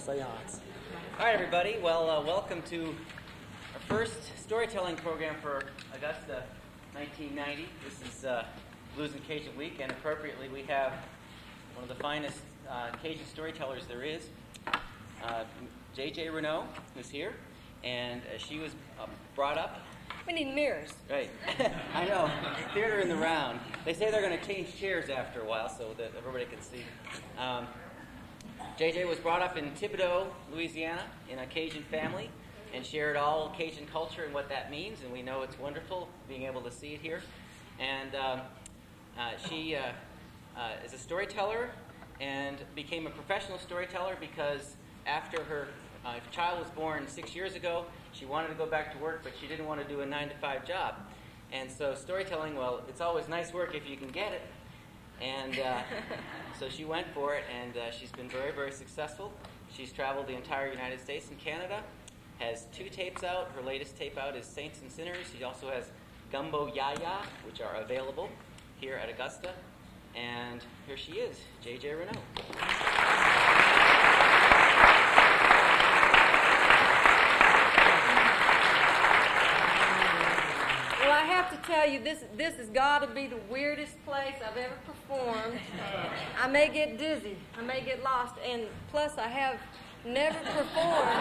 seance. All right, everybody. Well, welcome to our first storytelling program for Augusta 1990. This is Blues and Cajun Week, and appropriately we have one of the finest Cajun storytellers there is, J.J. Renaud, who's here, and she was brought up. We need mirrors. Right. I know. Theater in the round. They say they're going to change chairs after a while so that everybody can see. JJ was brought up in Thibodaux, Louisiana, in a Cajun family, and shared all Cajun culture and what that means, and we know it's wonderful being able to see it here. And she is a storyteller and became a professional storyteller because after her child was born 6 years ago, she wanted to go back to work, but she didn't want to do a 9-to-5 job. And so storytelling, well, it's always nice work if you can get it. And so she went for it, and she's been very, very successful. She's traveled the entire United States and Canada, has 2 tapes out. Her latest tape out is Saints and Sinners. She also has Gumbo Yaya, which are available here at Augusta. And here she is, J.J. Renaud. Well, I have to tell you, this has got to be the weirdest place I've ever performed. I may get dizzy. I may get lost. And plus, I have never performed.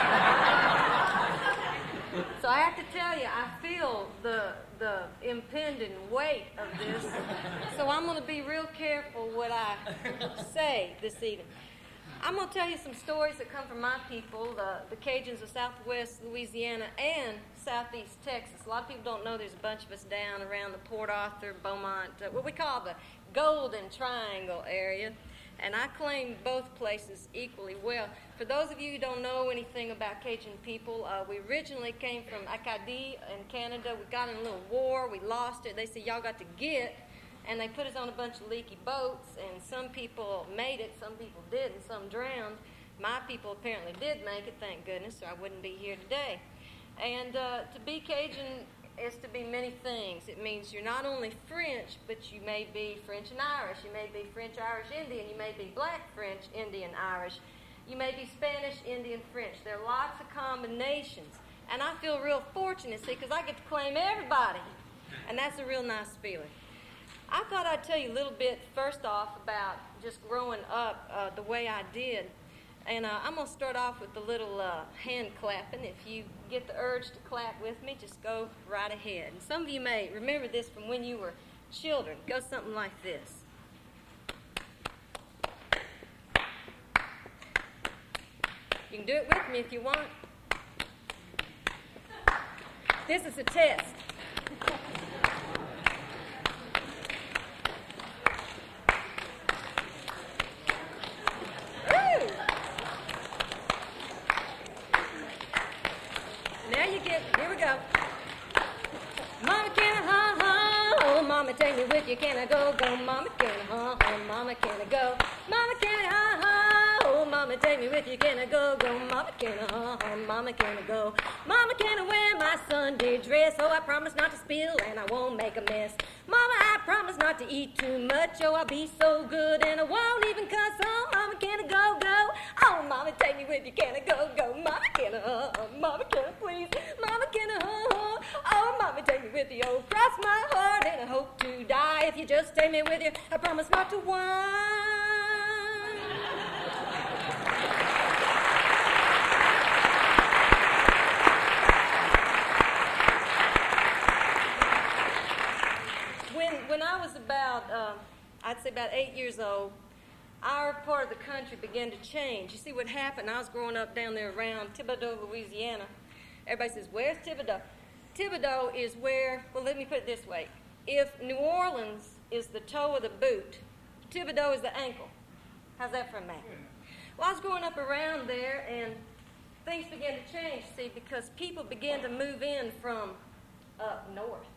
So I have to tell you, I feel the impending weight of this. So I'm going to be real careful what I say this evening. I'm going to tell you some stories that come from my people, the Cajuns of Southwest Louisiana and Southeast Texas. A lot of people don't know there's a bunch of us down around the Port Arthur, Beaumont, what we call the Golden Triangle area. And I claim both places equally well. For those of you who don't know anything about Cajun people, we originally came from Acadie in Canada. We got in a little war. We lost it. They said, y'all got to get. And they put us on a bunch of leaky boats, and some people made it, some people didn't, some drowned. My people apparently did make it, thank goodness, or I wouldn't be here today. And to be Cajun is to be many things. It means you're not only French, but you may be French and Irish. You may be French, Irish, Indian. You may be Black French, Indian, Irish. You may be Spanish, Indian, French. There are lots of combinations. And I feel real fortunate, see, because I get to claim everybody. And that's a real nice feeling. I thought I'd tell you a little bit, first off, about just growing up the way I did. And I'm going to start off with a little hand clapping. If you get the urge to clap with me, just go right ahead. And some of you may remember this from when you were children. It goes something like this. You can do it with me if you want. This is a test. Here we go. Mama, can I ha-ha? Oh, Mama, take me with you. Can I go? Mama, can I ha-ha? Mama, can I go? Mama, can I ha-ha? Oh, Mama, take me with you. Can I go? Mama, can I ha-ha? Mama, can I go? Mama, can I wear my Sunday dress? Oh, I promise not to spill and I won't make a mess. Mama, I promise not to eat too much. Oh, I'll be so good and I won't even cuss. Oh, Mama, can I go? Oh, Mama, take me with you. Can I go? Mama, can I ha-ha? Mama, can I please? Mama, can I ha-ha? Oh, Mama, take me with you. Oh, cross my heart and I hope to die. If you just take me with you, I promise not to whine. When I was about, I'd say about 8 years old, our part of the country began to change. You see what happened? I was growing up down there around Thibodaux, Louisiana. Everybody says, where's Thibodaux? Thibodaux is where, well, let me put it this way. If New Orleans is the toe of the boot, Thibodaux is the ankle. How's that for a map? Well, I was growing up around there, and things began to change, see, because people began to move in from up north.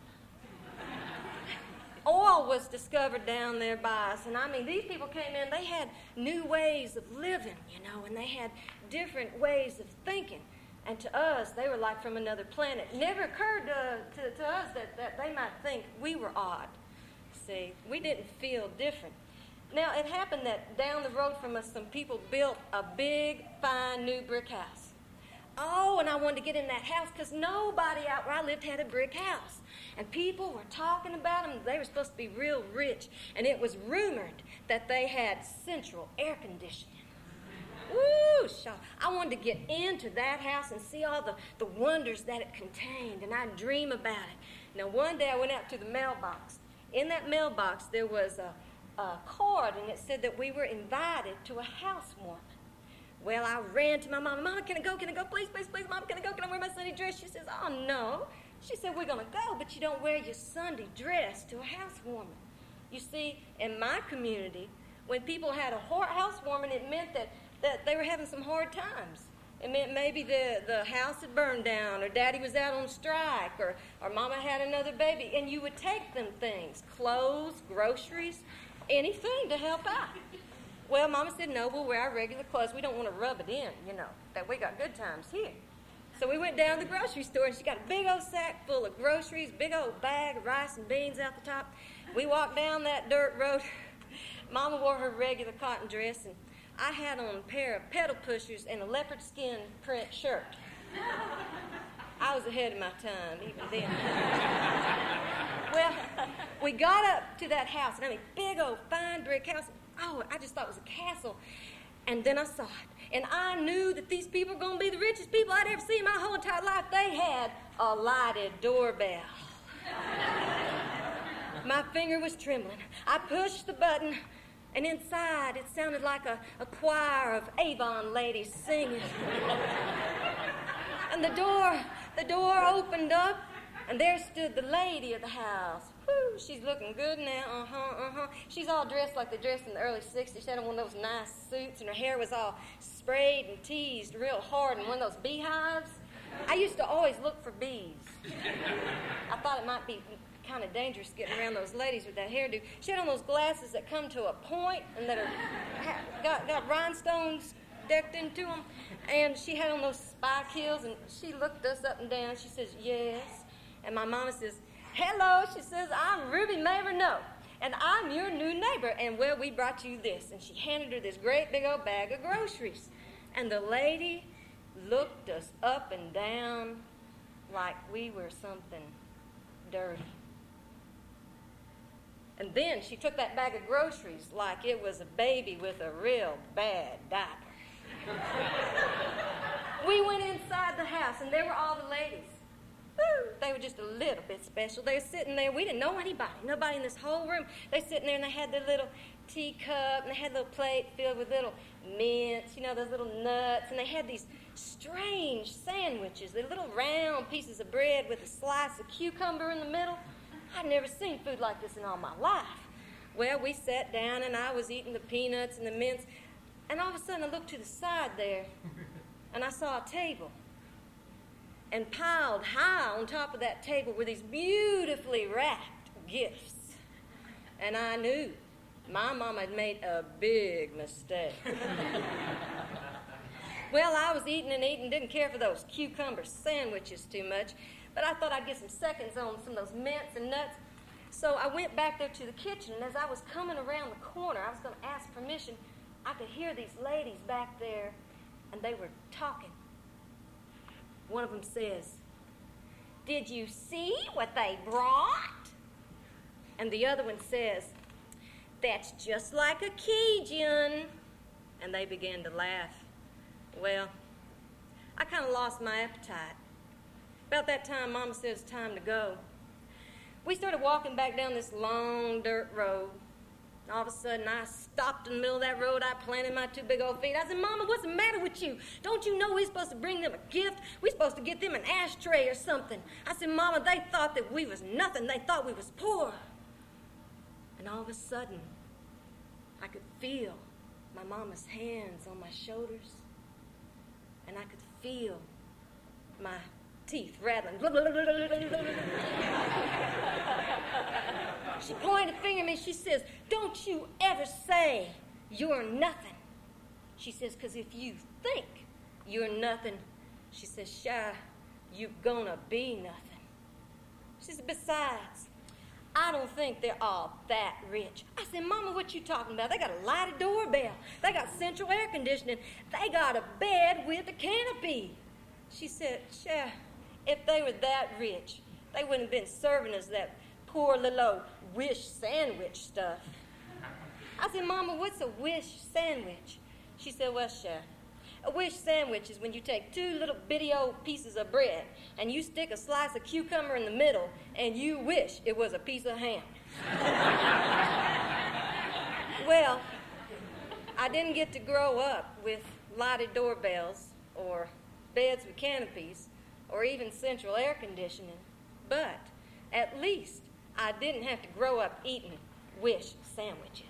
Oil was discovered down there by us, and I mean, these people came in, they had new ways of living, you know, and they had different ways of thinking. And to us, they were like from another planet. It never occurred to us that they might think we were odd. See, we didn't feel different. Now, it happened that down the road from us, some people built a big, fine, new brick house. Oh, and I wanted to get in that house because nobody out where I lived had a brick house. And people were talking about them. They were supposed to be real rich. And it was rumored that they had central air conditioning. Woo! I wanted to get into that house and see all the wonders that it contained, and I'd dream about it. Now, one day I went out to the mailbox. In that mailbox, there was a card, and it said that we were invited to a housewarming. Well, I ran to my mama. Mama, can I go? Can I go? Please, please, please. Mama, can I go? Can I wear my Sunday dress? She says, oh, no. She said, we're going to go, but you don't wear your Sunday dress to a housewarming. You see, in my community, when people had a housewarming, it meant that they were having some hard times. It meant maybe the house had burned down, or Daddy was out on strike, or Mama had another baby, and you would take them things, clothes, groceries, anything to help out. Well, Mama said, no, we'll wear our regular clothes. We don't want to rub it in, that we got good times here. So we went down to the grocery store, and she got a big old sack full of groceries, big old bag of rice and beans out the top. We walked down that dirt road. Mama wore her regular cotton dress, and I had on a pair of pedal pushers and a leopard skin print shirt. I was ahead of my time even then. Well, we got up to that house, and I mean, big old fine brick house. Oh, I just thought it was a castle. And then I saw it. And I knew that these people were going to be the richest people I'd ever seen in my whole entire life. They had a lighted doorbell. My finger was trembling. I pushed the button, and inside it sounded like a choir of Avon ladies singing. And the door opened up, and there stood the lady of the house. Whew, she's looking good now, She's all dressed like they dressed in the early 60s. She had on one of those nice suits, and her hair was all sprayed and teased real hard in one of those beehives. I used to always look for bees. I thought it might be kind of dangerous getting around those ladies with that hairdo. She had on those glasses that come to a point and that are got rhinestones decked into them. And she had on those spike heels, and she looked us up and down. She says, yes. And my mama says, hello. She says, I'm Ruby Maverno, and I'm your new neighbor. And, well, we brought you this. And she handed her this great big old bag of groceries. And the lady looked us up and down like we were something dirty. And then she took that bag of groceries like it was a baby with a real bad diaper. We went inside the house, and there were all the ladies. Woo! They were just a little bit special. They were sitting there. We didn't know anybody. Nobody in this whole room. They were sitting there, and they had their little teacup, and they had a little plate filled with little mints, those little nuts, and they had these strange sandwiches. They're little round pieces of bread with a slice of cucumber in the middle. I'd never seen food like this in all my life. Well, we sat down, and I was eating the peanuts and the mints, and all of a sudden I looked to the side there, and I saw a table. And piled high on top of that table were these beautifully wrapped gifts. And I knew my mama had made a big mistake. Well, I was eating and eating, didn't care for those cucumber sandwiches too much, but I thought I'd get some seconds on some of those mints and nuts. So I went back there to the kitchen, and as I was coming around the corner, I was going to ask permission. I could hear these ladies back there, and they were talking. One of them says, did you see what they brought? And the other one says, that's just like a Cajun. And they began to laugh. Well, I kind of lost my appetite. About that time, Mama said it's time to go. We started walking back down this long dirt road. All of a sudden, I stopped in the middle of that road. I planted my two big old feet. I said, Mama, what's the matter with you? Don't you know we're supposed to bring them a gift? We're supposed to get them an ashtray or something. I said, Mama, they thought that we was nothing. They thought we was poor. And all of a sudden, I could feel my mama's hands on my shoulders. And I could feel my teeth rattling. She pointed a finger at me. She says, don't you ever say you're nothing. She says, because if you think you're nothing, she says, shy, you're gonna be nothing. She says, besides, I don't think they're all that rich. I said, Mama, what you talking about? They got a lighted doorbell. They got central air conditioning. They got a bed with a canopy. She said, Cher, if they were that rich, they wouldn't have been serving us that poor little old Wish sandwich stuff. I said, Mama, what's a Wish sandwich? She said, well, Cher, a Wish sandwich is when you take two little bitty old pieces of bread and you stick a slice of cucumber in the middle and you wish it was a piece of ham. Well, I didn't get to grow up with lighted doorbells or beds with canopies or even central air conditioning, but at least I didn't have to grow up eating Wish sandwiches.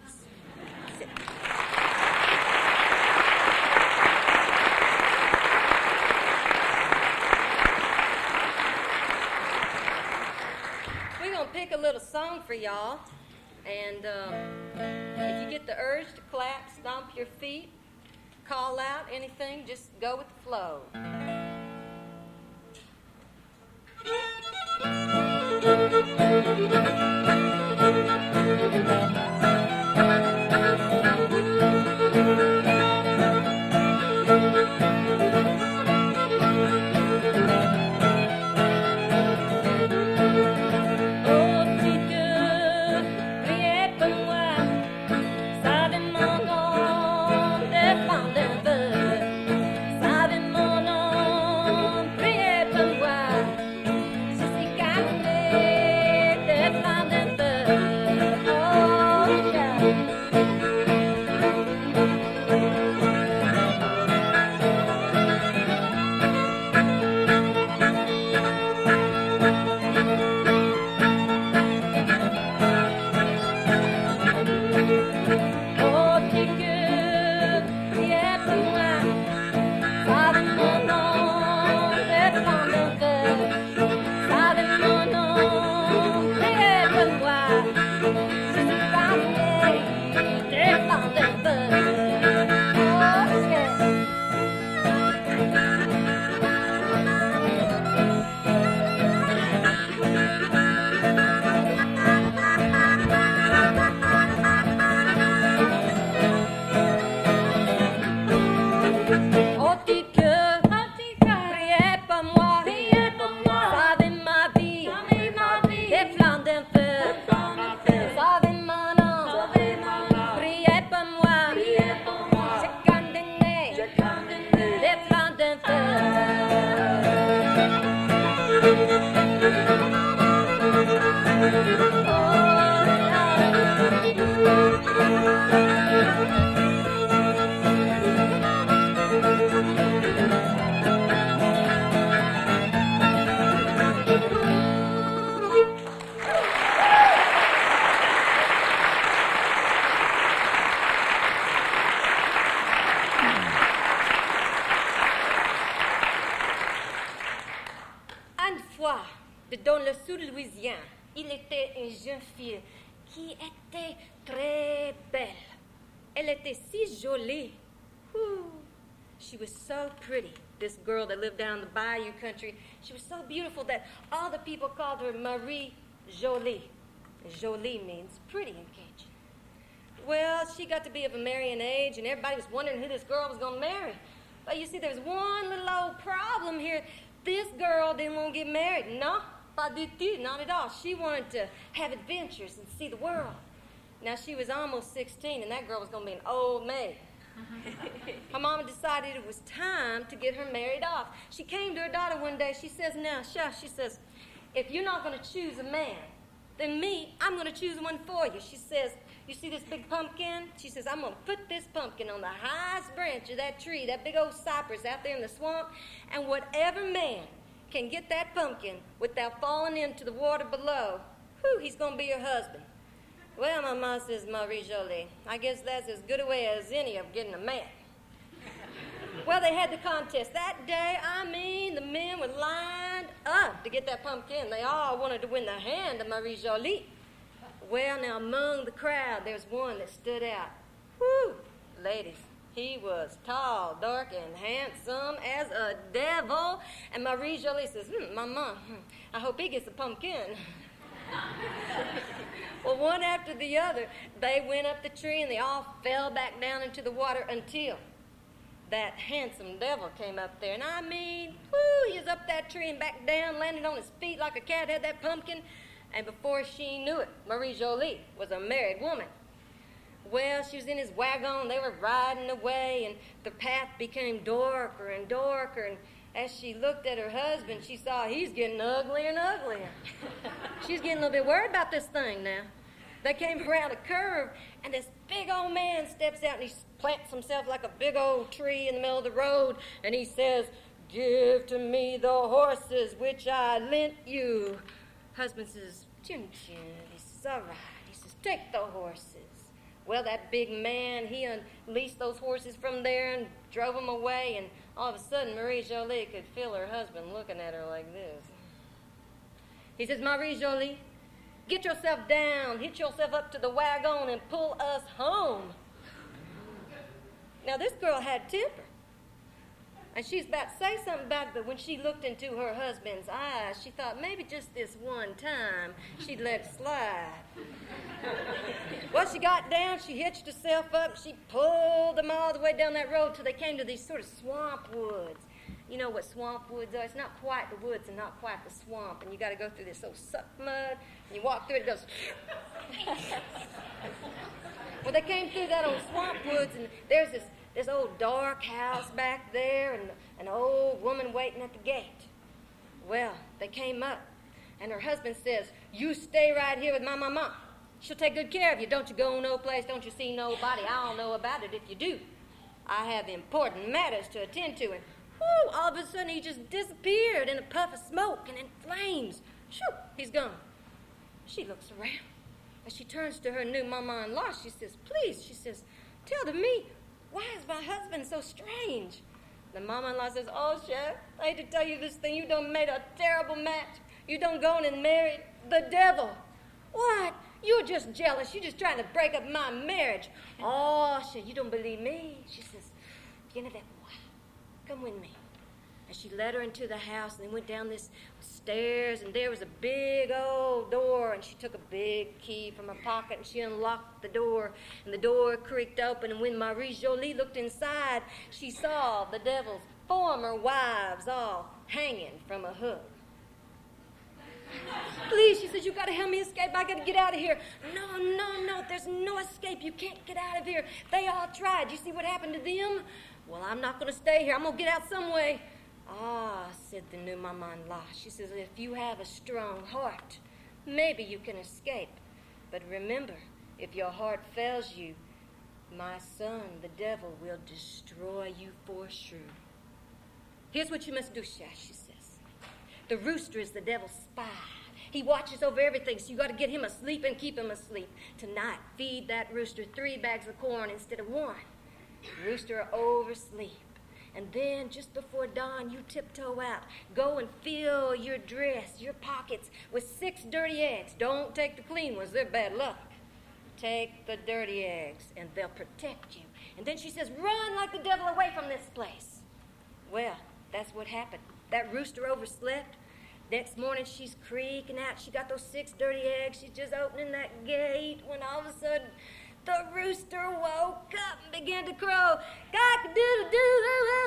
We're going to pick a little song for y'all, and if you get the urge to clap, stomp your feet, call out, anything, just go with the flow. Dans le sud-louisien, il était une jeune fille qui était très belle. Elle était si jolie. Whew. She was so pretty, this girl that lived down in the bayou country. She was so beautiful that all the people called her Marie Jolie. Jolie means pretty in Cajun. Well, she got to be of a marrying age, and everybody was wondering who this girl was going to marry. But you see, there was one little old problem here. This girl didn't want to get married. No. Pas du tout, not at all. She wanted to have adventures and see the world. Now, she was almost 16, and that girl was going to be an old maid. Her mama decided it was time to get her married off. She came to her daughter one day. She says, now, Shush, she says, if you're not going to choose a man, then me, I'm going to choose one for you. She says, you see this big pumpkin? She says, I'm going to put this pumpkin on the highest branch of that tree, that big old cypress out there in the swamp, and whatever man can get that pumpkin without falling into the water below, whew, he's going to be your husband. Well, my ma says, Marie Jolie, I guess that's as good a way as any of getting a man. Well, they had the contest. That day, I mean, the men were lined up to get that pumpkin. They all wanted to win the hand of Marie Jolie. Well, now, among the crowd, there's one that stood out. Whew, ladies. He was tall, dark, and handsome as a devil. And Marie Jolie says, Mama, I hope he gets a pumpkin. Well, one after the other, they went up the tree and they all fell back down into the water until that handsome devil came up there. And I mean, whoo, he was up that tree and back down, landed on his feet like a cat had that pumpkin. And before she knew it, Marie Jolie was a married woman. Well, she was in his wagon, they were riding away, and the path became darker and darker, and as she looked at her husband, she saw he's getting uglier and uglier. She's getting a little bit worried about this thing now. They came around a curve, and this big old man steps out, and he plants himself like a big old tree in the middle of the road, and he says, "Give to me the horses which I lent you." Husband says, "Chin, chin." He says, "All right." He says, "Take the horses." Well, that big man, he unleashed those horses from there and drove them away, and all of a sudden, Marie Jolie could feel her husband looking at her like this. He says, "Marie Jolie, get yourself down, hitch yourself up to the wagon, and pull us home." Now, this girl had temper, and she's about to say something about it, but when she looked into her husband's eyes, she thought maybe just this one time she'd let it slide. Well, she got down, she hitched herself up, she pulled them all the way down that road till they came to these sort of swamp woods. You know what swamp woods are? It's not quite the woods and not quite the swamp, and you got to go through this old suck mud, and you walk through it, it goes... Well, they came through that old swamp woods, and there's this old dark house back there, and an old woman waiting at the gate. Well, they came up, and her husband says, "You stay right here with my mama. She'll take good care of you. Don't you go no place. Don't you see nobody. I'll know about it if you do. I have important matters to attend to." And whoo, all of a sudden he just disappeared in a puff of smoke and in flames. Shoo, he's gone. She looks around. As she turns to her new mama-in-law, she says, "Please," she says, "tell to me, why is my husband so strange?" The mama-in-law says, "Oh, chef, I hate to tell you this thing. You done made a terrible match. You done gone and married the devil." "What? You're just jealous. You're just trying to break up my marriage." "Oh," she said, "you don't believe me." She says, "Viens avec moi. Come with me." And she led her into the house, and they went down this stairs, and there was a big old door, and she took a big key from her pocket, and she unlocked the door, and the door creaked open, and when Marie Jolie looked inside, she saw the devil's former wives all hanging from a hook. "Please," she says, "you got to help me escape. I got to get out of here." No, there's no escape. You can't get out of here. They all tried. You see what happened to them? Well, I'm not going to stay here. I'm going to get out some way. "Ah," said the new mama-in-law. She says, "if you have a strong heart, maybe you can escape. But remember, if your heart fails you, my son, the devil, will destroy you for sure. Here's what you must do, she says. The rooster is the devil's spy. He watches over everything, so you got to get him asleep and keep him asleep. Tonight, feed that rooster 3 bags of corn instead of 1. Rooster oversleep. And then, just before dawn, you tiptoe out. Go and fill your dress, your pockets, with 6 dirty eggs. Don't take the clean ones. They're bad luck. Take the dirty eggs, and they'll protect you." And then she says, "Run like the devil away from this place." Well, that's what happened. That rooster overslept. Next morning, she's creaking out. She got those 6 dirty eggs. She's just opening that gate when all of a sudden, the rooster woke up and began to crow. "Cock-a-doodle-doo!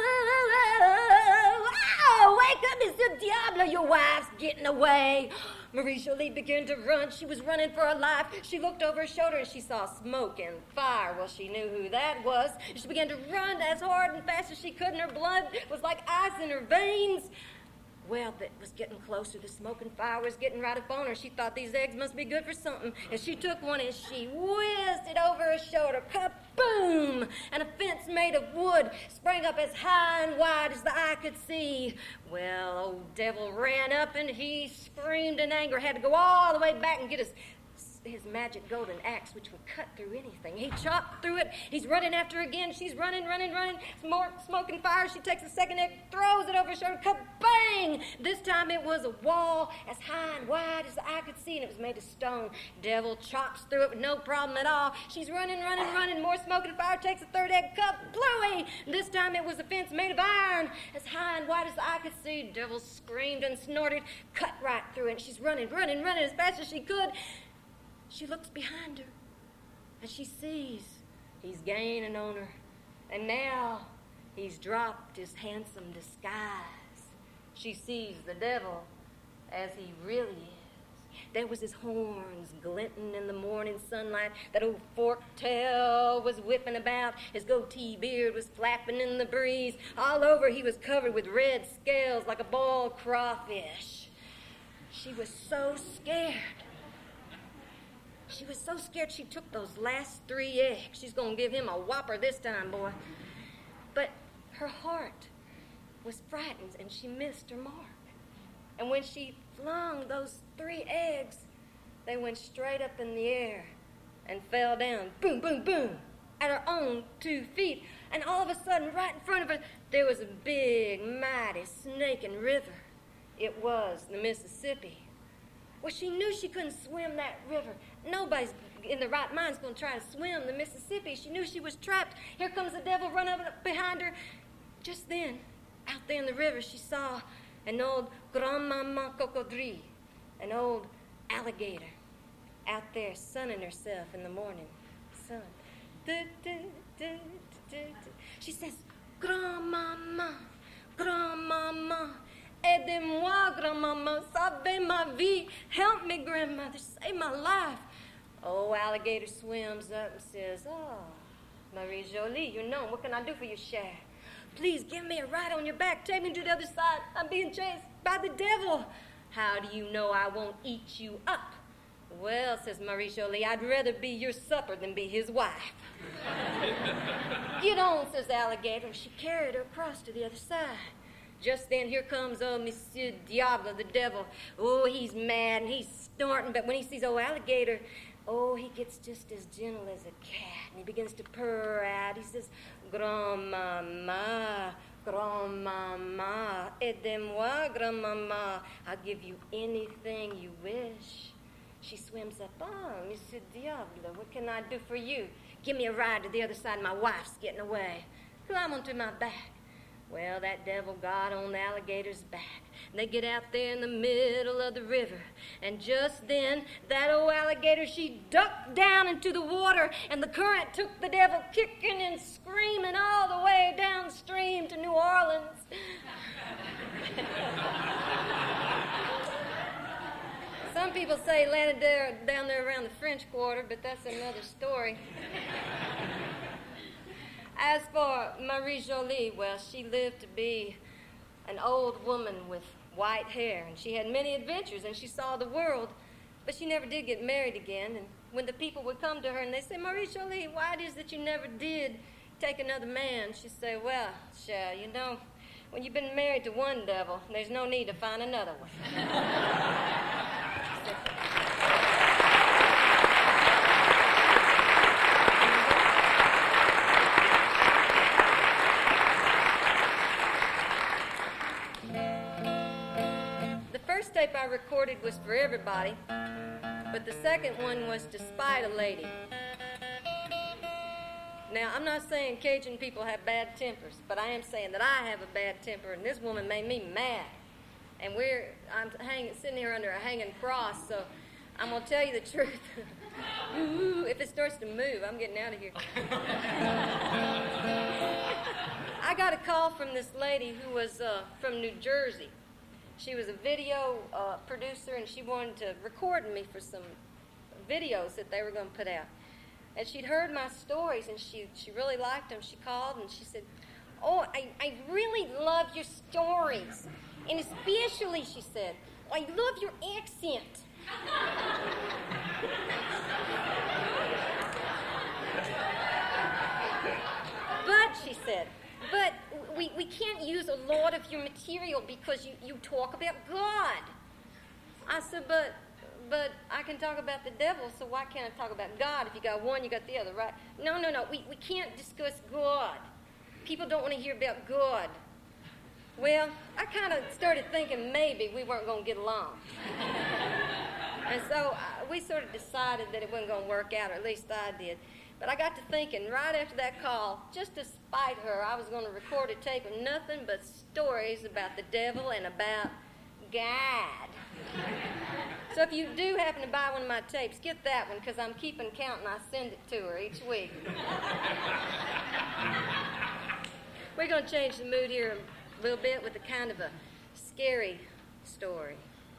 Oh, wake up, Mr. Diable! Your wife's getting away." Marie Jolie began to run. She was running for her life. She looked over her shoulder and she saw smoke and fire. Well, she knew who that was. She began to run as hard and fast as she could, and her blood was like ice in her veins. Well, it was getting closer. The smoke and fire was getting right up on her. She thought these eggs must be good for something. And she took one and she whizzed it over her shoulder. Kaboom! And a fence made of wood sprang up as high and wide as the eye could see. Well, old devil ran up and he screamed in anger. Had to go all the way back and get his his magic golden axe, which would cut through anything. He chopped through it. He's running after her again. She's running. More smoke and fire. She takes a second egg, throws it over her shoulder. Kabang! This time it was a wall as high and wide as the eye could see, and it was made of stone. Devil chops through it with no problem at all. She's running. More smoke and fire. Takes a third egg. Kablooey! This time it was a fence made of iron as high and wide as the eye could see. Devil screamed and snorted, cut right through it. She's running as fast as she could. She looks behind her, and she sees he's gaining on her. And now he's dropped his handsome disguise. She sees the devil as he really is. There was his horns glinting in the morning sunlight. That old forked tail was whipping about. His goatee beard was flapping in the breeze. All over he was covered with red scales like a boiled crawfish. She was so scared. She took those last 3 eggs. She's going to give him a whopper this time, boy. But her heart was frightened, and she missed her mark. And when she flung those 3 eggs, they went straight up in the air and fell down, boom, boom, boom, at her own 2 feet. And all of a sudden, right in front of her, there was a big, mighty, snaking river. It was the Mississippi. Well, she knew she couldn't swim that river. Nobody's in their right mind is going to try to swim the Mississippi. She knew she was trapped. Here comes the devil running up behind her. Just then, out there in the river, she saw an old Grandmama Cocodrie, an old alligator, out there sunning herself in the morning sun. She says, Grandmama, aidez-moi, grandmama, savez ma vie. Help me, grandmother, save my life. Oh, alligator swims up and says, oh, Marie Jolie, you know, what can I do for you, Cher? Please give me a ride on your back. Take me to the other side. I'm being chased by the devil. How do you know I won't eat you up? Well, says Marie Jolie, I'd rather be your supper than be his wife. Get on, says the alligator, and she carried her across to the other side. Just then, here comes old Monsieur Diable, the devil. Oh, he's mad, and he's snorting, but when he sees old alligator, oh, he gets just as gentle as a cat, and he begins to purr out. He says, Grandmama, aidez-moi, grandmama. I'll give you anything you wish. She swims up. Oh, Monsieur Diable, what can I do for you? Give me a ride to the other side. My wife's getting away. Climb onto my back. Well, that devil got on the alligator's back. They get out there in the middle of the river. And just then, that old alligator, she ducked down into the water, and the current took the devil kicking and screaming all the way downstream to New Orleans. Some people say he landed down there around the French Quarter, but that's another story. As for Marie Jolie, well, she lived to be an old woman with white hair, and she had many adventures, and she saw the world, but she never did get married again. And when the people would come to her and they say, Marie Jolie, why it is that you never did take another man? She'd say, well, Cher, you know, when you've been married to one devil, there's no need to find another one. The first tape I recorded was for everybody, but the second one was to spite a lady. Now, I'm not saying Cajun people have bad tempers, but I am saying that I have a bad temper, and this woman made me mad. And I'm sitting here under a hanging cross, so I'm going to tell you the truth. Ooh, if it starts to move, I'm getting out of here. I got a call from this lady who was from New Jersey. She was a video producer, and she wanted to record me for some videos that they were going to put out. And she'd heard my stories, and she really liked them. She called, and she said, oh, I really love your stories. And especially, she said, I love your accent. But, she said, but we can't use a lot of your material because you talk about God. I said, but but I can talk about the devil, so why can't I talk about God? If you got one, you got the other, right? No. We can't discuss God. People don't want to hear about God. Well, I kind of started thinking maybe we weren't going to get along. And so we sort of decided that it wasn't going to work out, or at least I did. But I got to thinking right after that call, just to spite her, I was going to record a tape of nothing but stories about the devil and about God. So if you do happen to buy one of my tapes, get that one, because I'm keeping count and I send it to her each week. We're going to change the mood here a little bit with a kind of a scary story.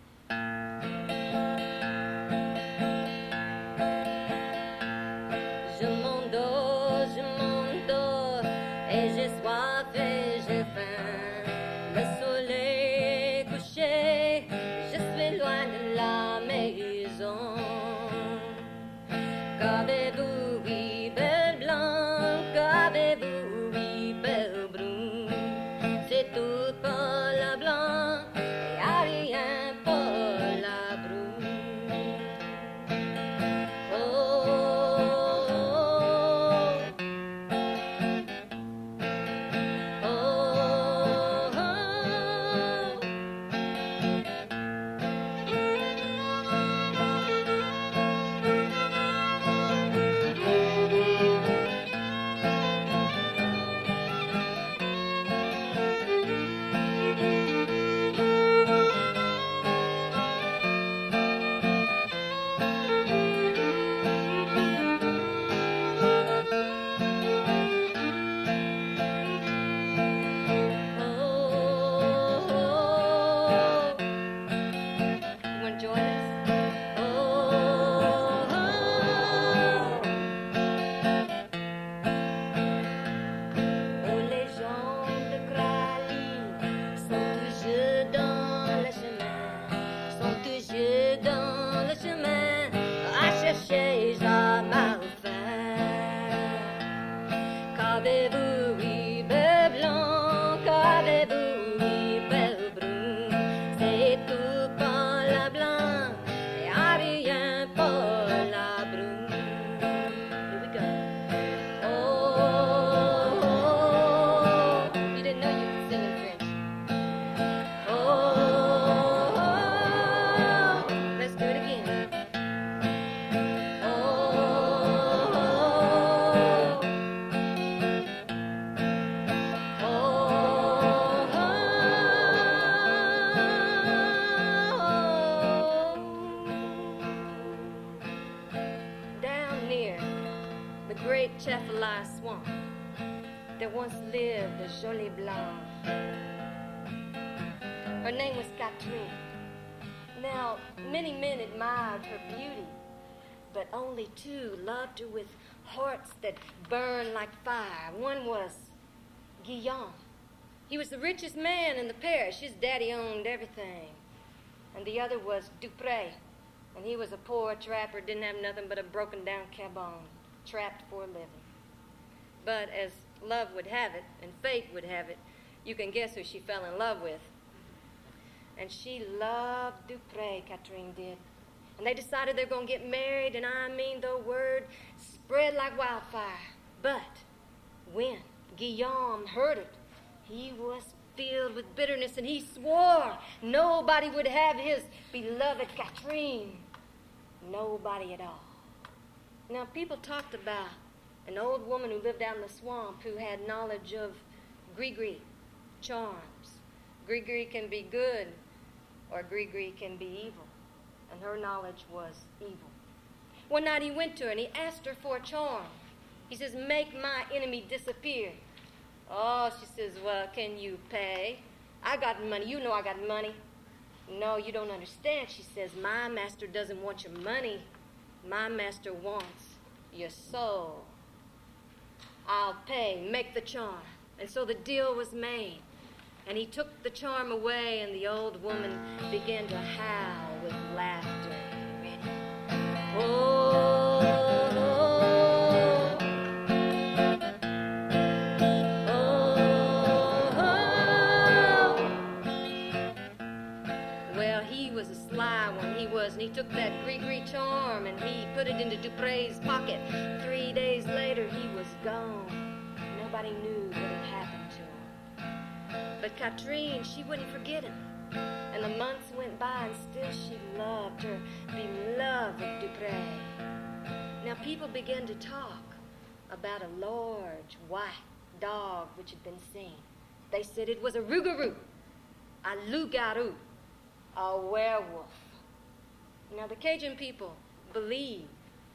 Je m'endors, et j'ai soif et j'ai faim. Le soleil couché, je suis loin de la maison. Qu'avez-vous, oui, belle blanc, qu'avez-vous, oui, belle brune. C'est tout pour la blanc, et à rien pour la brune. Chafalai swamp, there once lived a jolie blonde. Her name was Catherine. Now, many men admired her beauty, but only two loved her with hearts that burned like fire. One was Guillaume. He was the richest man in the parish. His daddy owned everything. And the other was Dupré, and he was a poor trapper, didn't have nothing but a broken-down cabane, trapped for a living. But as love would have it, and fate would have it, you can guess who she fell in love with. And she loved Dupré, Catherine did. And they decided they're going to get married, and I mean the word spread like wildfire. But when Guillaume heard it, he was filled with bitterness, and he swore nobody would have his beloved Catherine. Nobody at all. Now, people talked about an old woman who lived out in the swamp who had knowledge of gris-gris, charms. Gris-gris can be good, or gris-gris can be evil. And her knowledge was evil. One night he went to her and he asked her for a charm. He says, "Make my enemy disappear." Oh, she says, "Well, can you pay? I got money. You know I got money." "No, you don't understand." She says, "My master doesn't want your money. My master wants your soul." "I'll pay. Make the charm." And so the deal was made. And he took the charm away, and the old woman began to howl with laughter. Ready? Oh, well, he was a sly one, he was, and he took that Gree charm and he put it into Dupre's pocket. 3 days later, he was gone. Nobody knew what had happened to him. But Katrine, she wouldn't forget him. And the months went by, and still she loved her beloved Dupre. Now people began to talk about a large white dog which had been seen. They said it was a rougarou, a loup-garou, a werewolf. Now the Cajun people believed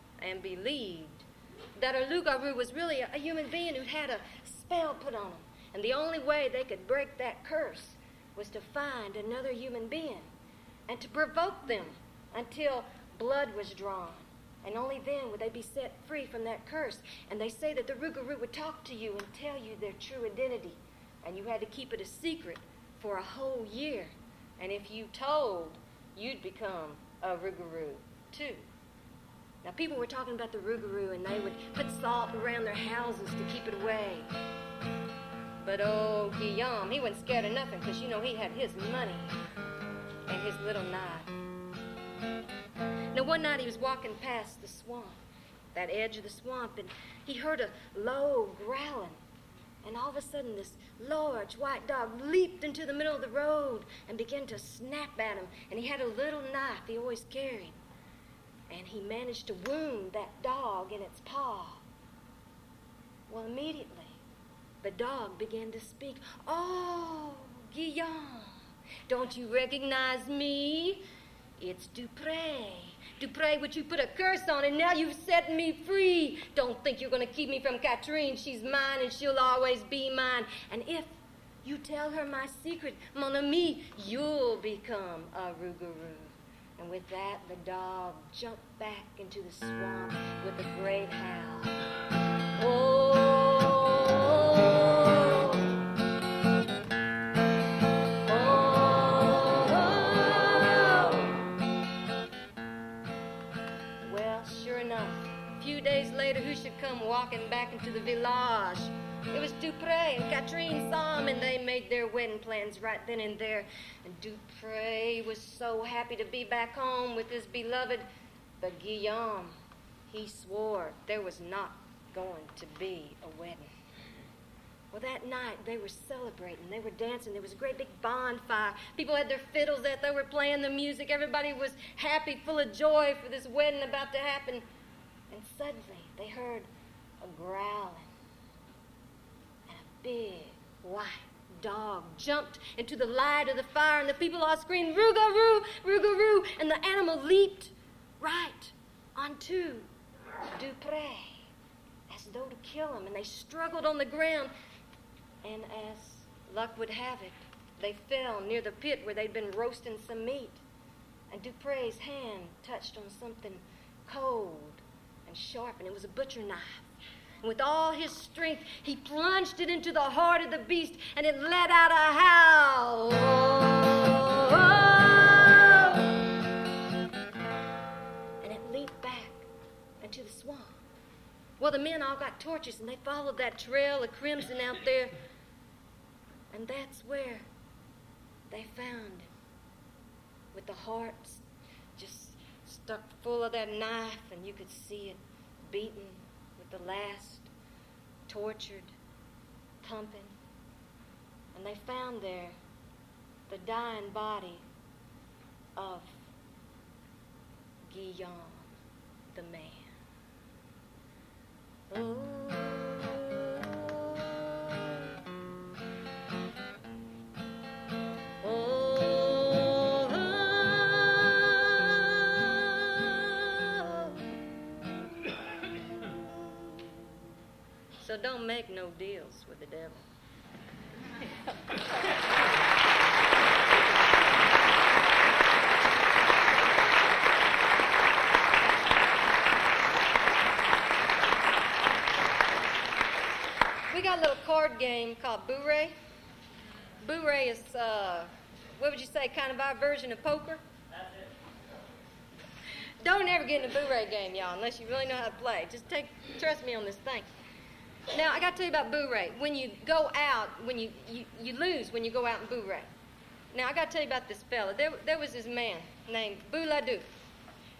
that a loup-garou was really a human being who'd had a spell put on him. And the only way they could break that curse was to find another human being and to provoke them until blood was drawn. And only then would they be set free from that curse. And they say that the rougarou would talk to you and tell you their true identity. And you had to keep it a secret for a whole year. And if you told, you'd become a rougarou too. Now people were talking about the rougarou, and they would put salt around their houses to keep it away. But old Guillaume, he wasn't scared of nothing, because you know he had his money and his little knife. Now one night he was walking past the swamp, that edge of the swamp, and he heard a low growling. And all of a sudden this large white dog leaped into the middle of the road and began to snap at him. And he had a little knife he always carried. And he managed to wound that dog in its paw. Well, immediately the dog began to speak. "Oh, Guillaume, don't you recognize me? It's Dupre. Dupre, which you put a curse on, and now you've set me free. Don't think you're going to keep me from Katrine. She's mine, and she'll always be mine. And if you tell her my secret, mon ami, you'll become a rougarou." And with that, the dog jumped back into the swamp with a great howl. Oh. Days later, who should come walking back into the village? It was Dupre, and Katrine saw him, and they made their wedding plans right then and there. And Dupre was so happy to be back home with his beloved, but Guillaume, he swore there was not going to be a wedding. Well, that night, they were celebrating, they were dancing, there was a great big bonfire. People had their fiddles out, they were playing the music, everybody was happy, full of joy for this wedding about to happen. And suddenly, they heard a growling. And a big white dog jumped into the light of the fire, and the people all screamed, "Rougarou, rougarou!" And the animal leaped right onto Dupre, as though to kill him. And they struggled on the ground. And as luck would have it, they fell near the pit where they'd been roasting some meat. And Dupre's hand touched on something cold and sharp, and it was a butcher knife. And with all his strength, he plunged it into the heart of the beast, and it let out a howl. And it leaped back into the swamp. Well, the men all got torches, and they followed that trail of crimson out there. And that's where they found him, with the heart just stuck full of that knife, and you could see it beaten with the last tortured pumping. And they found there the dying body of Guillaume, the man. Oh. So don't make no deals with the devil. We got a little card game called Bourrée. Bourrée is, what would you say, kind of our version of poker? That's it. Don't ever get in a Bourrée game, y'all, unless you really know how to play. Just trust me on this thing. Now, I got to tell you about Bourrée. When you go out, when you lose when you go out in Bourrée. Now, I got to tell you about this fella. There was this man named Bouladou.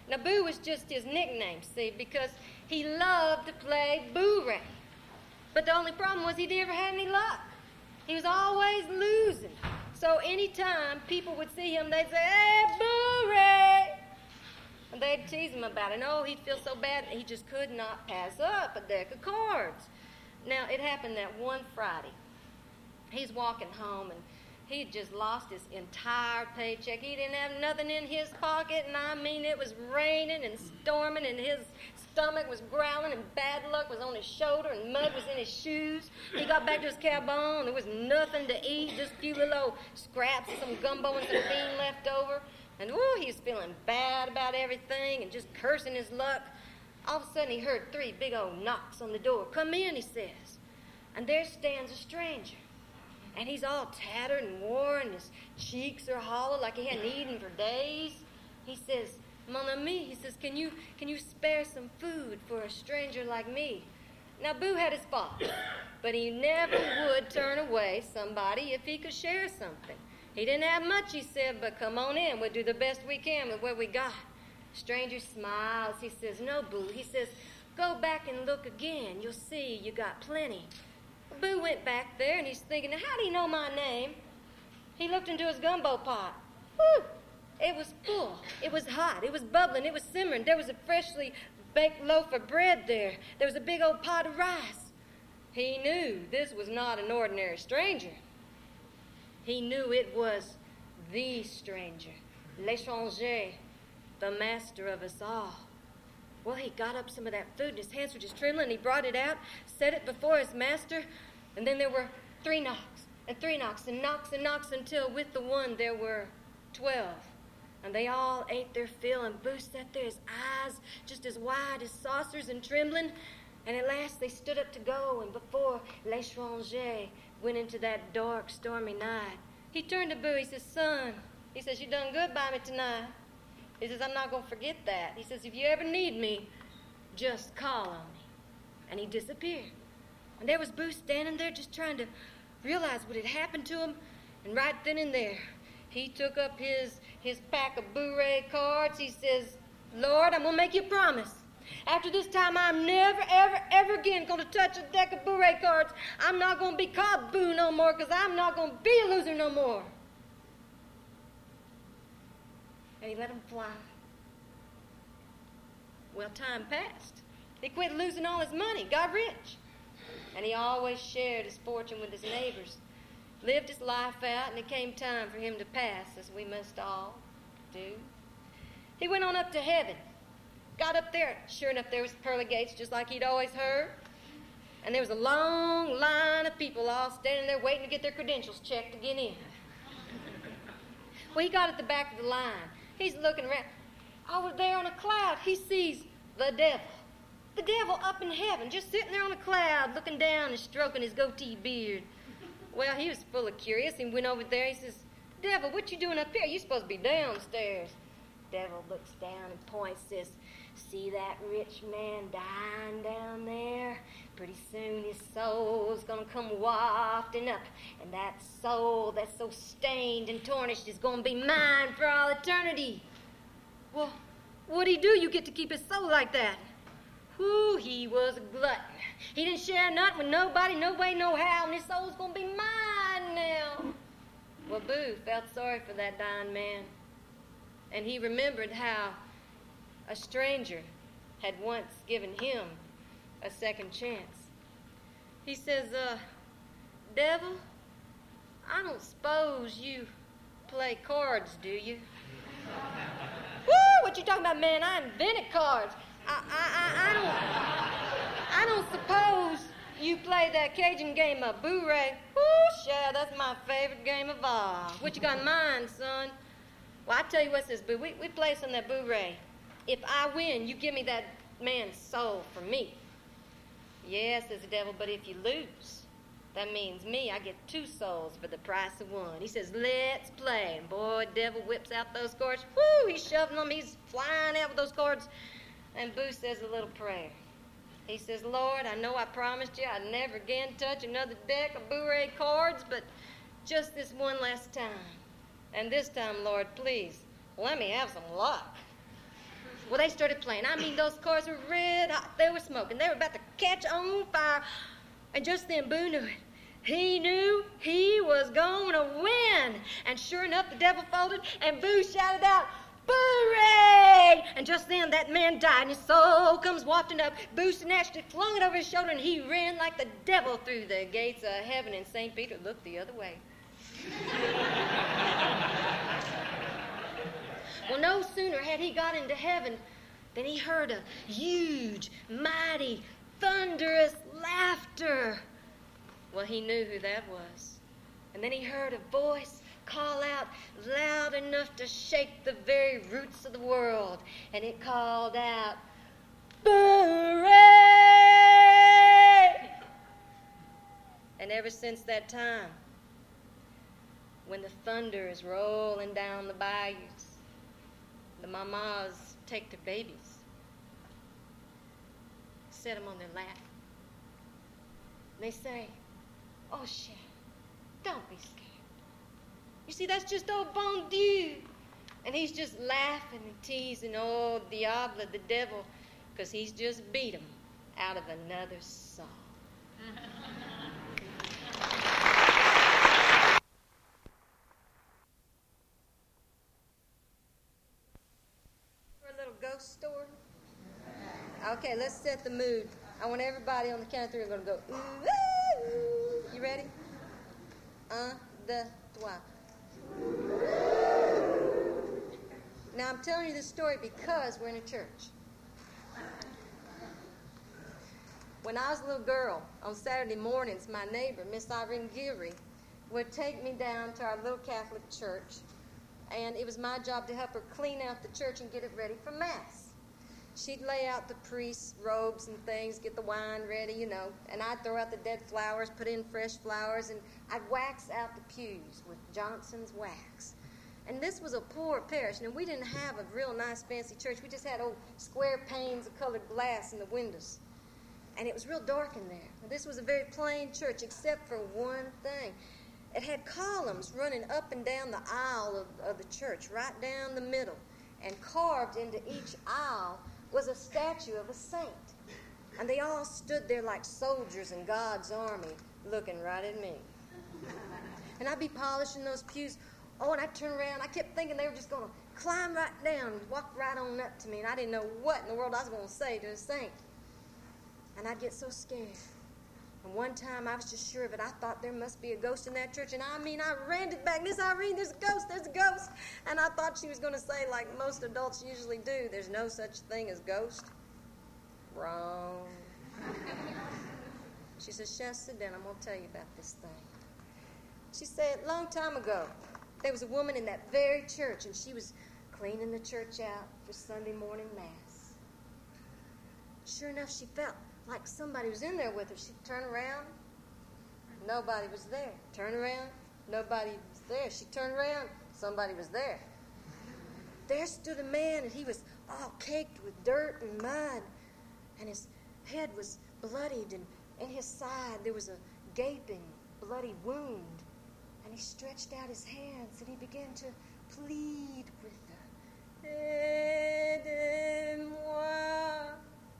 Now, Boo was just his nickname, see, because he loved to play Boo-Ray. But the only problem was he never had any luck. He was always losing. So anytime people would see him, they'd say, "Hey, Boo-Ray!" And they'd tease him about it. Oh, he'd feel so bad. He just could not pass up a deck of cards. Now, it happened that one Friday. He's walking home, and he had just lost his entire paycheck. He didn't have nothing in his pocket, and I mean, it was raining and storming, and his stomach was growling, and bad luck was on his shoulder, and mud was in his shoes. He got back to his cabane, and there was nothing to eat, just a few little old scraps of some gumbo and some bean left over. And, he was feeling bad about everything and just cursing his luck. All of a sudden, he heard 3 big old knocks on the door. "Come in," he says. And there stands a stranger. And he's all tattered and worn. His cheeks are hollow like he hadn't eaten for days. He says, "Mon ami," he says, can you spare some food for a stranger like me?" Now, Boo had his faults, but he never would turn away somebody if he could share something. He didn't have much, he said, but come on in. We'll do the best we can with what we got. Stranger smiles. He says, "No, Boo." He says, "Go back and look again. You'll see you got plenty." Boo went back there, and he's thinking, "How do you know my name?" He looked into his gumbo pot. Whew! It was full. It was hot. It was bubbling. It was simmering. There was a freshly baked loaf of bread there. There was a big old pot of rice. He knew this was not an ordinary stranger. He knew it was the stranger, l'étranger, the master of us all. Well, he got up some of that food, and his hands were just trembling. He brought it out, set it before his master, and then there were 3 knocks, and 3 knocks, and knocks, and knocks, until with the one there were 12. And they all ate their fill, and Boo sat there, his eyes just as wide as saucers and trembling. And at last they stood up to go, and before l'étranger went into that dark, stormy night, he turned to Boo. He says, "Son," he says, "you done good by me tonight." He says, "I'm not going to forget that." He says, "If you ever need me, just call on me." And he disappeared. And there was Boo standing there just trying to realize what had happened to him. And right then and there, he took up his pack of Boo-Ray cards. He says, "Lord, I'm going to make you a promise. After this time, I'm never, ever, ever again going to touch a deck of Boo-Ray cards. I'm not going to be called Boo no more, because I'm not going to be a loser no more." And he let him fly. Well, time passed. He quit losing all his money, got rich. And he always shared his fortune with his neighbors, lived his life out, and it came time for him to pass, as we must all do. He went on up to heaven. Got up there. Sure enough, there was pearly gates, just like he'd always heard. And there was a long line of people all standing there waiting to get their credentials checked to get in. Well, he got at the back of the line. He's looking around. Over there on a cloud, he sees the devil. The devil up in heaven, just sitting there on a cloud, looking down and stroking his goatee beard. Well, he was full of curious. He went over there. He says, "Devil, what you doing up here? You supposed to be downstairs." Devil looks down and points, says, "See that rich man dying down there? Pretty soon his soul's going to come wafting up, and that soul that's so stained and tarnished is going to be mine for all eternity." Well, what'd he do? You get to keep his soul like that? Whew, he was a glutton. He didn't share nothing with nobody, no way, no how, and his soul's going to be mine now. Well, Boo felt sorry for that dying man, and he remembered how a stranger had once given him a second chance. He says, "Devil, I don't suppose you play cards, do you?" "Woo, what you talking about, man? I invented cards. I don't suppose you play that Cajun game of Boo-Ray." "Woo, sure, that's my favorite game of all. What you got in mind, son?" "Well, I tell you what," says Boo, we play some of that Boo-Ray. If I win, you give me that man's soul for me." "Yeah," says the devil, "but if you lose, that means me, I get 2 souls for the price of 1. He says, "Let's play." And boy, devil whips out those cards. Whoo, he's shoving them. He's flying out with those cards. And Boo says a little prayer. He says, "Lord, I know I promised you I'd never again touch another deck of Boo-Ray cards, but just this one last time. And this time, Lord, please, let me have some luck." Well, they started playing. I mean, those cars were red hot. They were smoking. They were about to catch on fire. And just then, Boo knew it. He knew he was going to win. And sure enough, the devil folded, and Boo shouted out, "Boo-ray!" And just then, that man died, and his soul comes wafting up. Boo snatched it, flung it over his shoulder, and he ran like the devil through the gates of heaven, and St. Peter looked the other way. Well, no sooner had he got into heaven than he heard a huge, mighty, thunderous laughter. Well, he knew who that was. And then he heard a voice call out loud enough to shake the very roots of the world. And it called out, "Hooray!" And ever since that time, when the thunder is rolling down the bayous, the mamas take their babies, set them on their lap. And they say, "Oh, Shan, don't be scared. You see, that's just old Bon Dieu." And he's just laughing and teasing old Diable, the devil, because he's just beat him out of another song. For a little ghost story? Okay, let's set the mood. I want everybody on the count of three, we're going to go, ooh, ooh. You ready? Un, deux, trois. Now, I'm telling you this story because we're in a church. When I was a little girl, on Saturday mornings, my neighbor, Miss Irene Geary, would take me down to our little Catholic church, and it was my job to help her clean out the church and get it ready for Mass. She'd lay out the priest's robes and things, get the wine ready, you know, and I'd throw out the dead flowers, put in fresh flowers, and I'd wax out the pews with Johnson's wax. And this was a poor parish. Now, we didn't have a real nice, fancy church. We just had old square panes of colored glass in the windows. And it was real dark in there. This was a very plain church, except for one thing. It had columns running up and down the aisle of the church, right down the middle. And carved into each aisle was a statue of a saint. And they all stood there like soldiers in God's army, looking right at me. And I'd be polishing those pews. Oh, and I'd turn around. I kept thinking they were just going to climb right down and walk right on up to me. And I didn't know what in the world I was going to say to a saint. And I'd get so scared. And one time I was just sure of it. I thought there must be a ghost in that church. And I mean, I ran it back. "Miss Irene, there's a ghost, there's a ghost." And I thought she was going to say, like most adults usually do, "There's no such thing as ghost." Wrong. She said, "Chef, sit down. I'm going to tell you about this thing." She said, a long time ago, there was a woman in that very church, and she was cleaning the church out for Sunday morning Mass. Sure enough, she felt like somebody was in there with her. She'd turn around. Nobody was there. Turn around. Nobody was there. She turned around. Somebody was there. There stood a man, and he was all caked with dirt and mud, and his head was bloodied, and in his side there was a gaping, bloody wound. And he stretched out his hands, and he began to plead with her. "Aide-moi.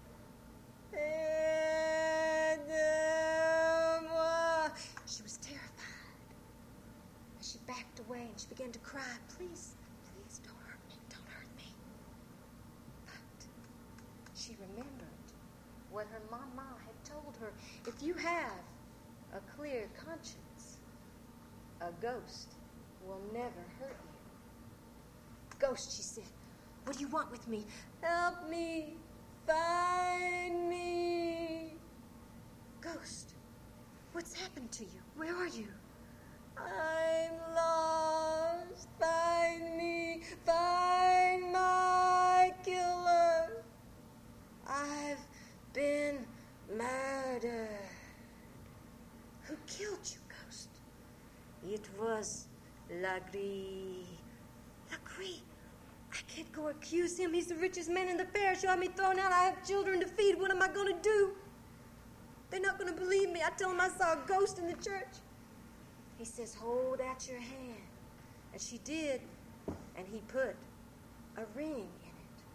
Aide-moi." She was terrified. And she backed away, and she began to cry, "Please, please don't hurt me, don't hurt me." But she remembered what her mama had told her. If you have a clear conscience, a ghost will never hurt you. "Ghost," she said, "what do you want with me?" "Help me, find me." "Ghost, what's happened to you? Where are you?" "I'm lost. Find me, find my killer. I've been murdered." "Who killed you, ghost?" "It was Lagree." "Lagree? I can't go accuse him. He's the richest man in the parish. He'll have me thrown out. I have children to feed. What am I going to do? They're not going to believe me. I tell them I saw a ghost in the church." He says, "Hold out your hand." And she did, and he put a ring in it.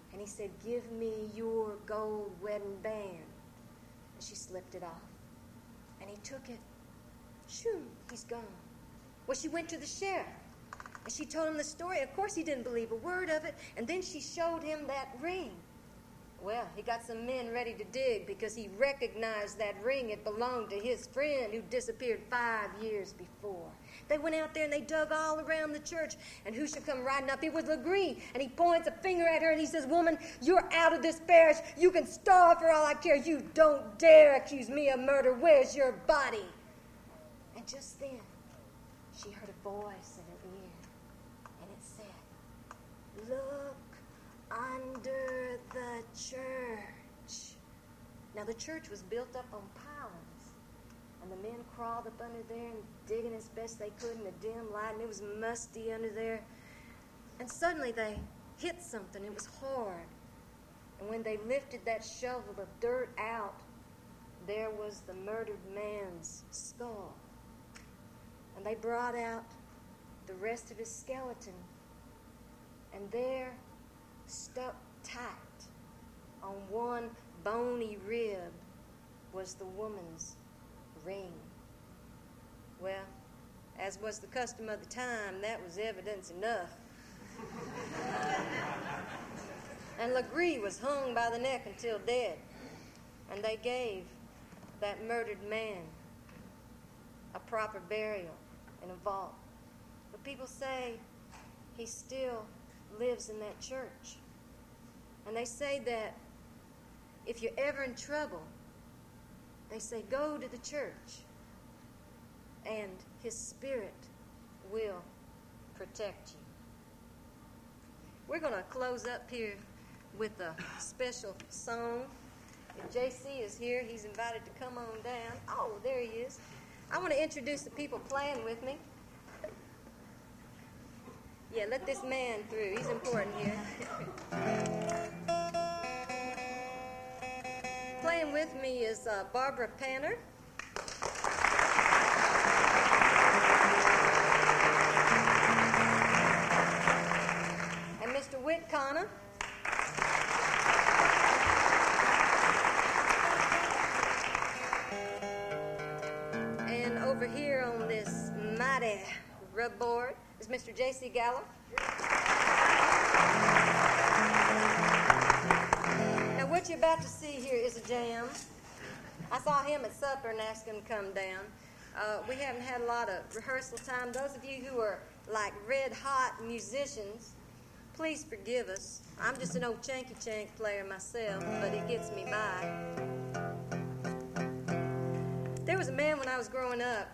And he said, "Give me your gold wedding band." And she slipped it off. And he took it. Shoo, he's gone. Well, she went to the sheriff. And she told him the story. Of course, he didn't believe a word of it. And then she showed him that ring. Well, he got some men ready to dig because he recognized that ring. It belonged to his friend who disappeared 5 years before. They went out there and they dug all around the church. And who should come riding up? It was Legree. And he points a finger at her and he says, "Woman, you're out of this parish. You can starve for all I care. You don't dare accuse me of murder. Where's your body?" And just then, she heard a voice in her ear. And it said, "Look under the church." Now, the church was built up on pylons, and the men crawled up under there and digging as best they could in the dim light, and it was musty under there. And suddenly they hit something. It was hard. And when they lifted that shovel of dirt out, there was the murdered man's skull. And they brought out the rest of his skeleton, and there, stuck tight on one bony rib, was the woman's ring. Well, as was the custom of the time, that was evidence enough. And Legree was hung by the neck until dead. And they gave that murdered man a proper burial in a vault. But people say he still lives in that church. And they say that if you're ever in trouble, they say, go to the church and his spirit will protect you. We're going to close up here with a special song. If JC is here, he's invited to come on down. Oh, there he is. I want to introduce the people playing with me. Yeah, let this man through. He's important here. Playing with me is Barbara Panner. And Mr. Whit Connor. And over here on this mighty rubboard is Mr. J.C. Gallo. Now, what you're about to see here is a jam. I saw him at supper and asked him to come down. We haven't had a lot of rehearsal time. Those of you who are like red-hot musicians, please forgive us. I'm just an old chanky-chank player myself, but it gets me by. There was a man when I was growing up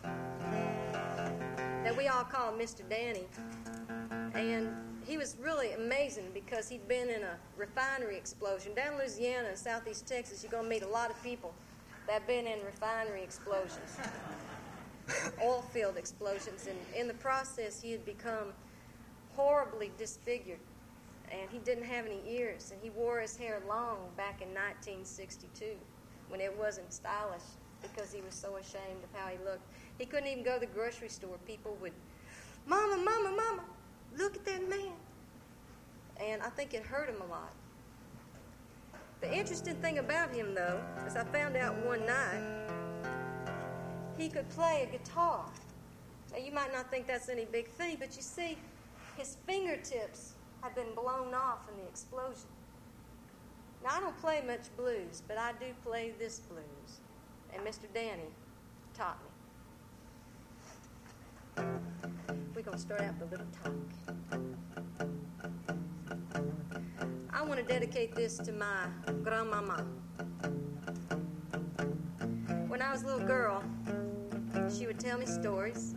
that we all called Mr. Danny. And he was really amazing because he'd been in a refinery explosion. Down in Louisiana and southeast Texas, you're going to meet a lot of people that have been in refinery explosions, oil field explosions. And in the process, he had become horribly disfigured. And he didn't have any ears. And he wore his hair long back in 1962 when it wasn't stylish because he was so ashamed of how he looked. He couldn't even go to the grocery store. People would, "Mama, Mama, Mama, look at that man." And I think it hurt him a lot. The interesting thing about him, though, is I found out one night he could play a guitar. Now, you might not think that's any big thing, but you see, his fingertips had been blown off in the explosion. Now, I don't play much blues, but I do play this blues. And Mr. Danny taught me. We're going to start out with a little talk. I want to dedicate this to my grandmama. When I was a little girl, she would tell me stories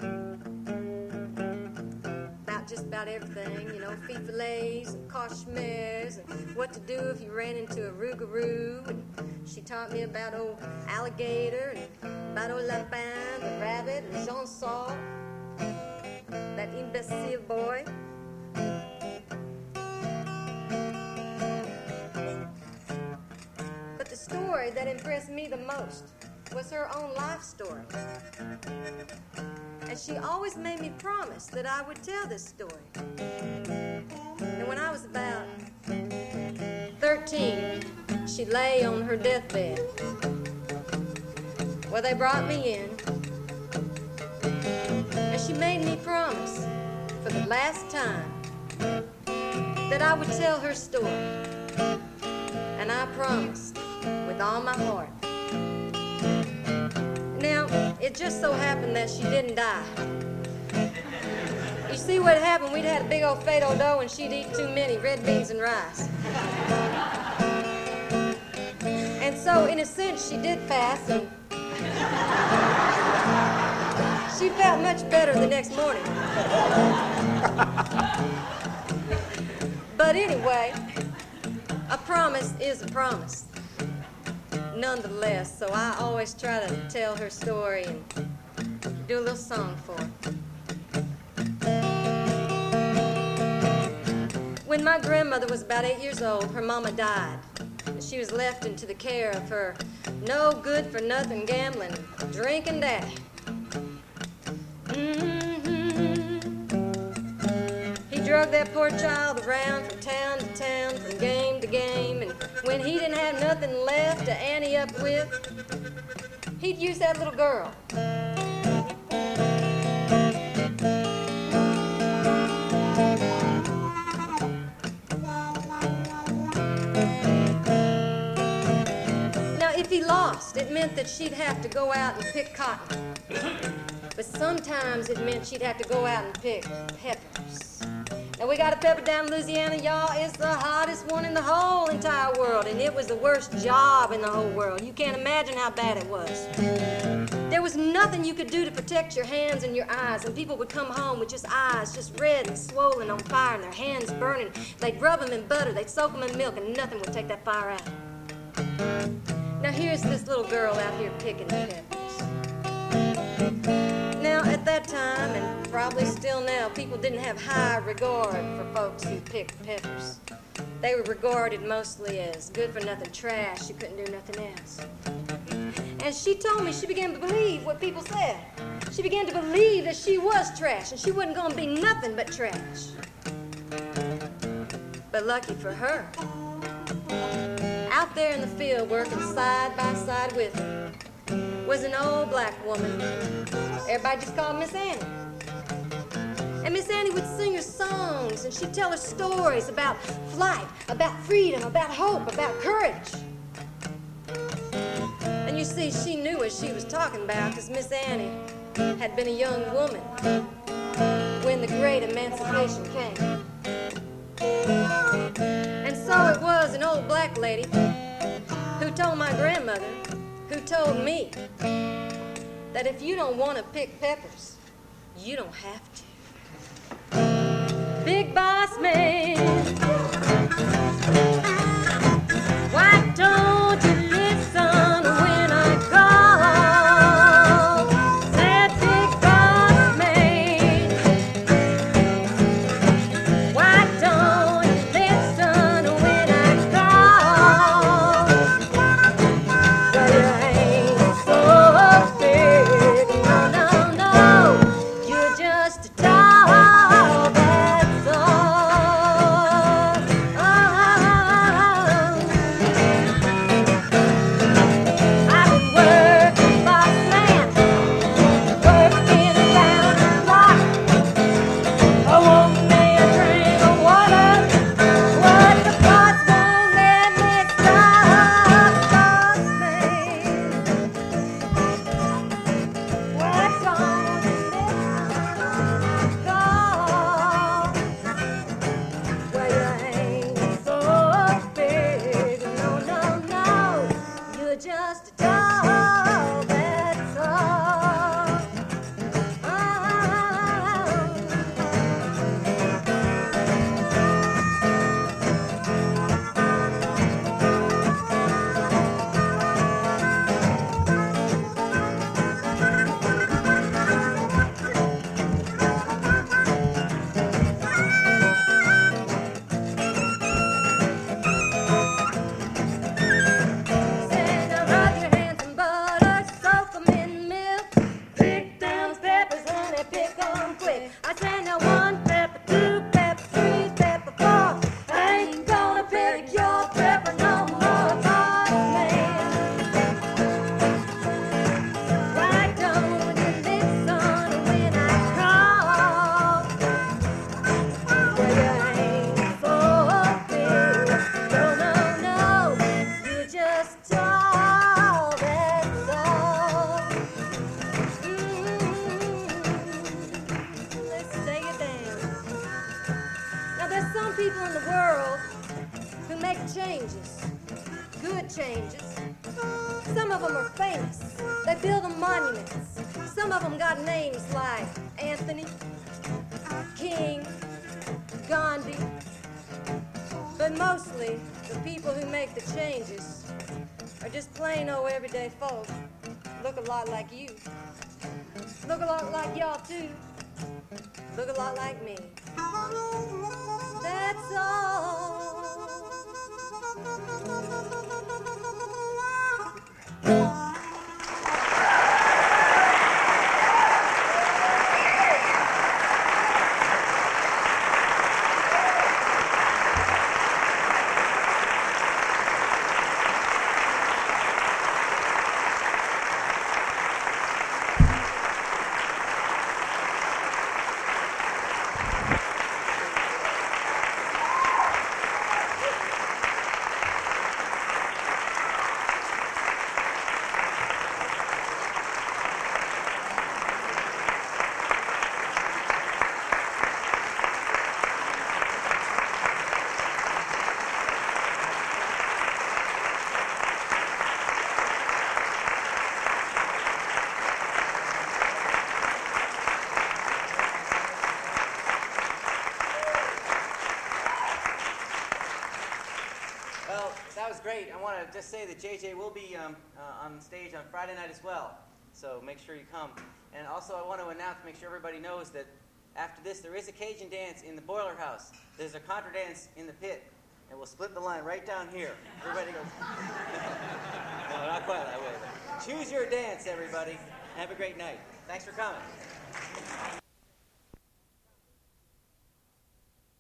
about just about everything, you know, fee-fillets and cauchemars and what to do if you ran into a rougarou. And she taught me about old alligator and about old lapin, the rabbit, and Jean Saul, that imbecile boy. But the story that impressed me the most was her own life story. And she always made me promise that I would tell this story. And when I was about she lay on her deathbed. Well, they brought me in, and she made me promise for the last time that I would tell her story. And I promised with all my heart. Now, it just so happened that she didn't die. You see what happened? We'd had a big old fado dough and she'd eat too many red beans and rice. And so, in a sense, she did pass, and she felt much better the next morning. But anyway, a promise is a promise, nonetheless. So I always try to tell her story and do a little song for her. When my grandmother was about 8 years old, her mama died. She was left into the care of her no good for nothing gambling, drinking daddy. He drug that poor child around from town to town, from game to game, and when he didn't have nothing left to ante up with, he'd use that little girl. Now, if he lost, it meant that she'd have to go out and pick cotton. But sometimes it meant she'd have to go out and pick peppers. Now, we got a pepper down in Louisiana, y'all. It's the hottest one in the whole entire world, and it was the worst job in the whole world. You can't imagine how bad it was. There was nothing you could do to protect your hands and your eyes, and people would come home with just eyes just red and swollen on fire and their hands burning. They'd rub them in butter, they'd soak them in milk, and nothing would take that fire out. Now, here's this little girl out here picking peppers. Now, at that time, and probably still now, people didn't have high regard for folks who picked peppers. They were regarded mostly as good-for-nothing trash. You couldn't do nothing else. And she told me she began to believe what people said. She began to believe that she was trash, and she wasn't going to be nothing but trash. But lucky for her, out there in the field working side by side with her was an old black woman. Everybody just called Miss Annie. And Miss Annie would sing her songs, and she'd tell her stories about flight, about freedom, about hope, about courage. And you see, she knew what she was talking about, because Miss Annie had been a young woman when the great emancipation came. And so it was an old black lady who told my grandmother, who told me, that if you don't want to pick peppers, you don't have to. Big boss man, why don't you listen when I call? Said big boss man, why don't you listen when I call? Well, you ain't so big, no, no, you're just a doll, that's all. changes, good changes. Some of them are famous. They build them monuments. Some of them got names like Anthony, King, Gandhi. But mostly, the people who make the changes are just plain old everyday folk. Look a lot like you. Look a lot like y'all too. Look a lot like me. That's all. Great. I want to just say that JJ will be on stage on Friday night as well, so make sure you come. And also I want to announce, make sure everybody knows that after this there is a Cajun dance in the boiler house. There's a contra dance in the pit, and we'll split the line right down here. Everybody goes. No, not quite that way. Choose your dance, everybody. Have a great night. Thanks for coming.